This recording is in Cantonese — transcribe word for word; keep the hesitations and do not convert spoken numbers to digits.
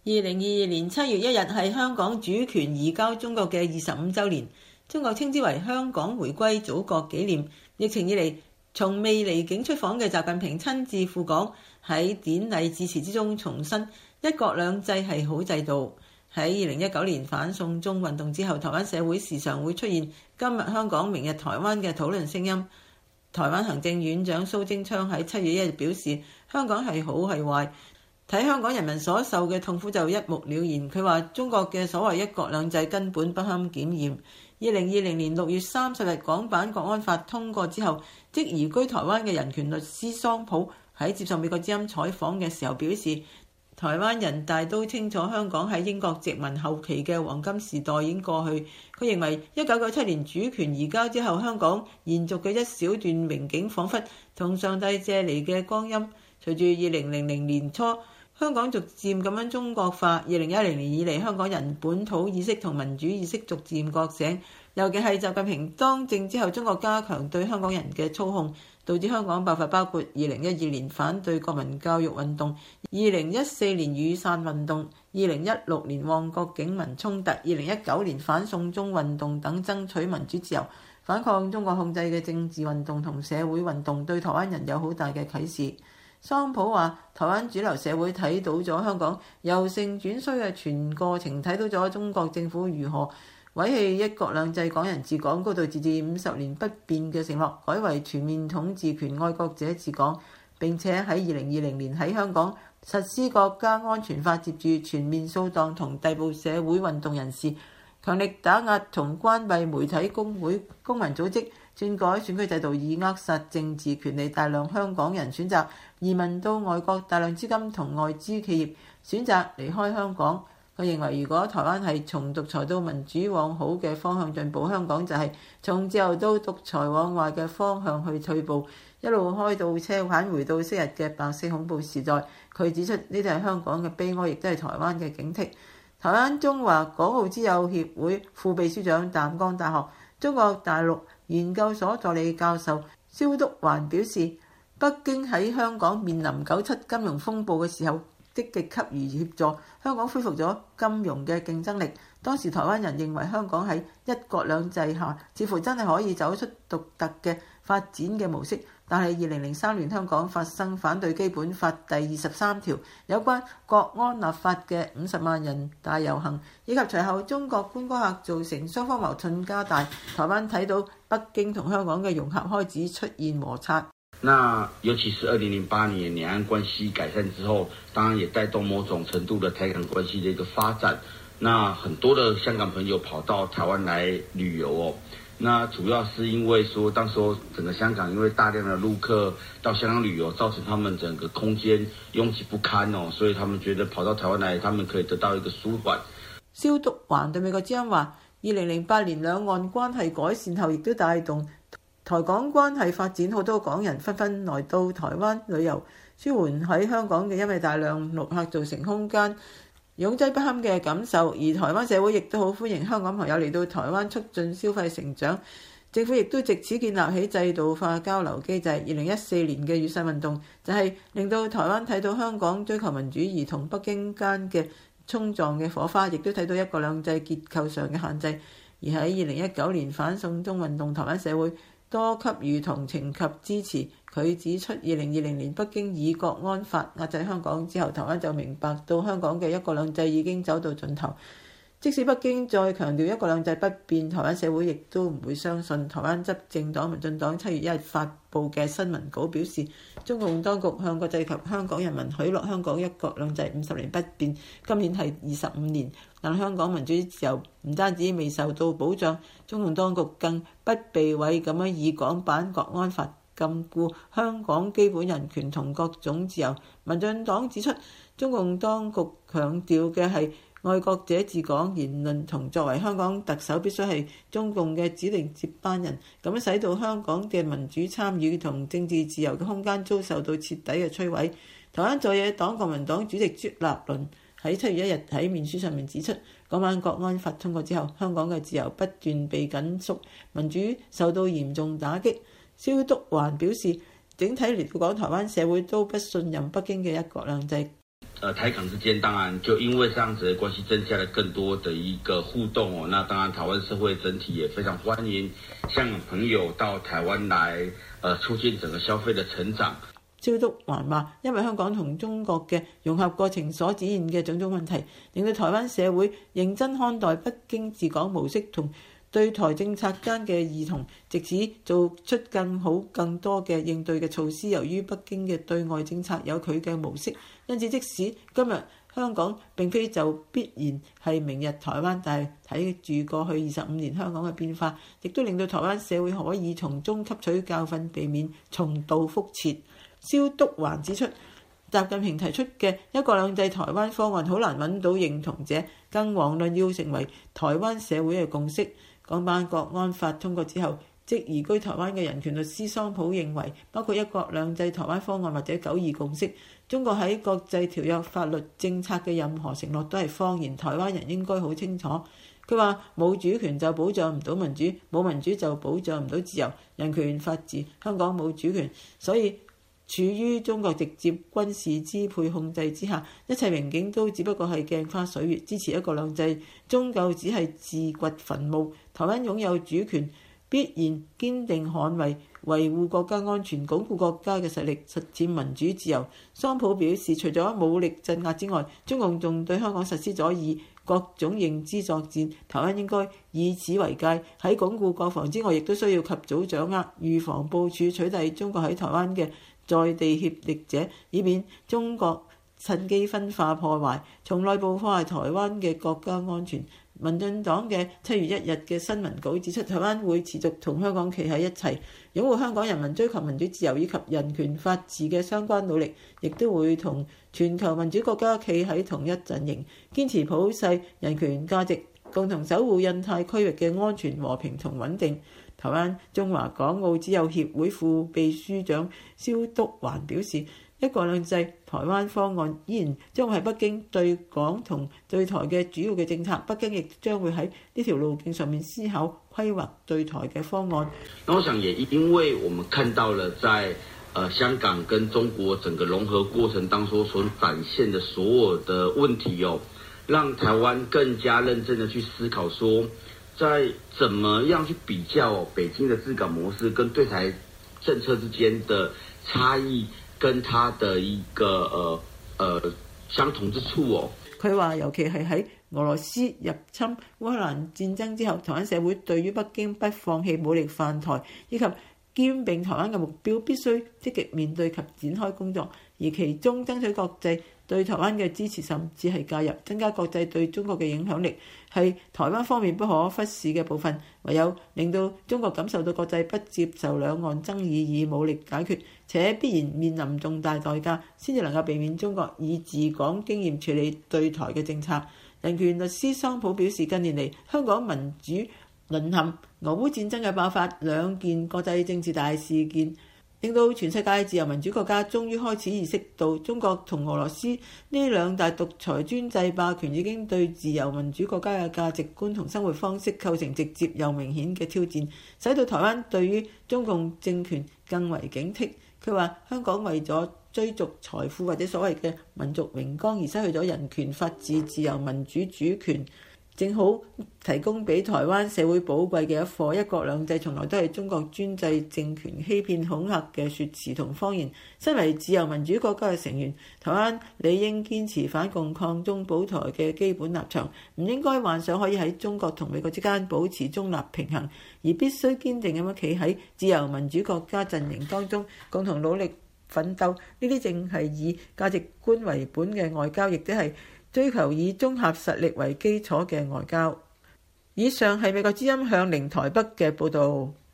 二零二二年七月一日係香港主權移交中國嘅二十五週年，中國稱之為香港回歸祖國紀念。疫情以嚟，從未離境出訪嘅習近平親自赴港，喺典禮致辭之中重申一國兩制係好制度。喺二零一九年反送中運動之後，台灣社會時常會出現今日香港、明日台灣嘅討論聲音。台灣行政院長蘇貞昌喺七月一日表示，香港係好係壞，睇香港人民所受嘅痛苦就一目了然。佢話中國嘅所謂一國兩制根本不堪檢驗。二零二零年六月三十日港版國安法通過之後，即移居台灣嘅人權律師桑普喺接受美國之音採訪嘅時候表示，台灣人大都清楚香港喺英國殖民後期嘅黃金時代已經過去。佢認為一九九七年主權移交之後，香港延續嘅一小段榮景，彷彿同上帝借嚟嘅光陰。隨住二零零零年初香港逐漸咁樣中國化，二零一零年以嚟香港人本土意識同民主意識逐漸覺醒。尤其係習近平當政之後，中國加強對香港人嘅操控，導致香港爆發包括二零一二年反對國民教育運動、二零一四年雨傘運動、二零一六年旺角警民衝突、二零一九年反送中運動等爭取民主自由、反抗中國控制嘅政治運動同社會運動，對台灣人有好大嘅啟示。桑普話：台灣主流社會睇到咗香港由盛轉衰嘅全過程，睇到咗中國政府如何毀棄一國兩制、港人治港、高度自治五十年不變嘅承諾，改為全面統治權、愛國者治港。並且喺二零二零年喺香港實施國家安全法，接住全面掃蕩同逮捕社會運動人士，強力打壓同關閉媒體、工會、公民組織，篡改選舉制度以扼殺政治權利。大量香港人選擇移民到外國，大量資金同外資企業選擇離開香港。佢認為，如果台灣係從獨裁到民主往好嘅方向進步，香港就係從自由到獨裁往壞嘅方向去退步，一路開倒車返回到昔日嘅白色恐怖時代。佢指出，呢啲係香港嘅悲哀，亦都係台灣嘅警惕。台灣中華港澳之友協會副秘書長、淡江大學中國大陸研究所助理教授蕭篤環表示，北京喺香港面臨九七金融風暴嘅時候，積極給予協助，香港恢復咗金融嘅競爭力。當時台灣人認為香港喺一國兩制下，似乎真係可以走出獨特嘅發展嘅模式。但係二零零三年香港發生反對基本法第二十三條有關國安立法嘅五十萬人大遊行，以及隨後中國觀光客造成雙方矛盾加大，台灣睇到北京同香港嘅融合開始出現摩擦。 那尤其是二零零八年兩岸關係改善之後，當然也帶動某種程度的台港關係的一個發展。那很多的香港朋友跑到台灣來旅遊哦。那主要是因為說，當時候整個香港因為大量的陸客到香港旅遊，造成他們整個空間擁擠不堪哦，所以他們覺得跑到台灣來，他們可以得到一個舒緩。 蕭篤環對美國之音話：二零零八年兩岸關係改善後，亦都帶動台港關係發展，好多港人紛紛來到台灣旅遊，舒緩喺香港嘅因為大量陸客造成空間擁擠不堪嘅感受。而台灣社會亦都好歡迎香港朋友嚟到台灣，促進消費成長。政府亦都藉此建立起制度化交流機制。二零一四年嘅雨傘運動就係令到台灣睇到香港追求民主而同北京間嘅衝撞嘅火花，亦都睇到一國兩制結構上嘅限制。而喺二零一九年反送中運動，台灣社會多給予同情及支持。佢指出，二零二零年北京以國安法壓制香港之後，台灣就明白到香港嘅一國兩制已經走到盡頭。即使北京再強調一國兩制不變，台灣社會亦都唔會相信。台灣執政黨民進黨七月一日發布嘅新聞稿表示，中共當局向國際及香港人民許諾香港一國兩制五十年不變，今年係二十五年，但香港民主自由唔單止未受到保障，中共當局更不避諱咁樣以港版國安法禁錮香港基本人權同各種自由。民進黨指出，中共當局強調嘅係愛國者治港言論，同作為香港特首必須係中共嘅指定接班人，咁樣使到香港嘅民主參與同政治自由嘅空間遭受到徹底嘅摧毀。台灣在野黨國民黨主席朱立倫喺七月一日喺面書上面指出，港版國安法通過之後，香港嘅自由不斷被緊縮，民主受到嚴重打擊。蕭篤環表示，整體嚟講，台灣社會都不信任北京嘅一國兩制。 呃，台港之間當然就因為這樣子的關係，增加了更多的一個互動哦。那當然，台灣社會整體也非常歡迎香港朋友到台灣來，呃，促進整個消費的成長。 蕭篤華話，因為香港同中國嘅融合過程所展現嘅種種問題，令到台灣社會認真看待北京治港模式同對台政策間嘅異同，藉此做出更好更多嘅應對嘅措施。由於北京嘅對外政策有佢嘅模式，因此即使今日香港並非就必然係明日台灣，但係睇住過去二十五年香港嘅變化，亦都令到台灣社會可以從中吸取教訓，避免重蹈覆轍。蕭篤華指出，習近平提出嘅一國兩制台灣方案好難揾到認同者，更遑論要成為台灣社會嘅共識。港版國安法通過之後，即移居台灣嘅人權律師桑普認為，包括一國兩制台灣方案或者九二共識，中國喺國際條約、法律、政策嘅任何承諾都係謊言，台灣人應該好清楚。佢話冇主權就保障唔到民主，冇民主就保障唔到自由、人權、法治。香港冇主權，所以處於中國直接軍事支配控制之下，一切榮景都只不過係鏡花水月。支持一國兩制，終究只係自掘墳墓。台灣擁有主權，必然堅定捍衛、維護國家安全，鞏固國家嘅實力，實踐民主自由。桑普表示，除咗武力鎮壓之外，中共仲對香港實施咗以各種認知作戰，台灣應該以此為戒。喺鞏固國防之外，亦都需要及早掌握預防部署，取締中國喺台灣嘅在地協力者，以免中國趁機分化破壞，從內部破壞台灣嘅國家安全。民進黨嘅七月一日嘅新聞稿指出，台灣會持續同香港企喺一齊，擁護香港人民追求民主自由以及人權法治嘅相關努力，亦都會同全球民主國家企喺同一陣營，堅持普世人權價值，共同守護印太區域嘅安全和平同穩定。台灣中華港澳之友協會副秘書長蕭篤華表示，一國兩制台灣方案依然將會係北京對港同對台嘅主要嘅政策，北京亦將會喺呢條路徑上面思考規劃對台嘅方案。 那我想也因為我們看到了在呃香港跟中國整個融合過程當中所展現的所有的問題哦，讓台灣更加認真的去思考說，在怎麼樣去比較北京的治港模式跟對台政策之間的差異，跟他的一個呃呃相同之處哦。 佢話，尤其係喺俄羅斯入侵烏克蘭戰爭之後，台灣社會對於北京不放棄武力犯台以及兼併台灣嘅目標，必須積極面對及展開工作，而其中爭取國際對台灣嘅支持，甚至係介入，增加國際對中國嘅影響力，係台灣方面不可忽視嘅部分。唯有令到中國感受到國際不接受兩岸爭議以武力解決，且必然面臨重大代價，先至能夠避免中國以治港經驗處理對台嘅政策。人權律師桑普表示，近年嚟香港民主淪陷、俄烏戰爭嘅爆發兩件國際政治大事件，令到全世界自由民主國家終於開始意識到，中國同俄羅斯呢兩大獨裁專制霸權已經對自由民主國家嘅價值觀同生活方式構成直接又明顯嘅挑戰，使到台灣對於中共政權更為警惕。佢話香港為咗追逐財富或者所謂嘅民族榮光而失去咗人權、法治、自由、民主、主權，正好提供俾台灣社會寶貴嘅一課。一國兩制從來都係中國專制政權欺騙恐嚇嘅説辭同謊言。身為自由民主國家嘅成員，台灣理應堅持反共抗中保台嘅基本立場，唔應該幻想可以喺中國同美國之間保持中立平衡，而必須堅定咁樣企喺自由民主國家陣營當中，共同努力奮鬥。呢啲正係以價值觀為本嘅外交，亦都係追求以綜合實力為基礎嘅外交。以上係美國之音向零台北嘅報導。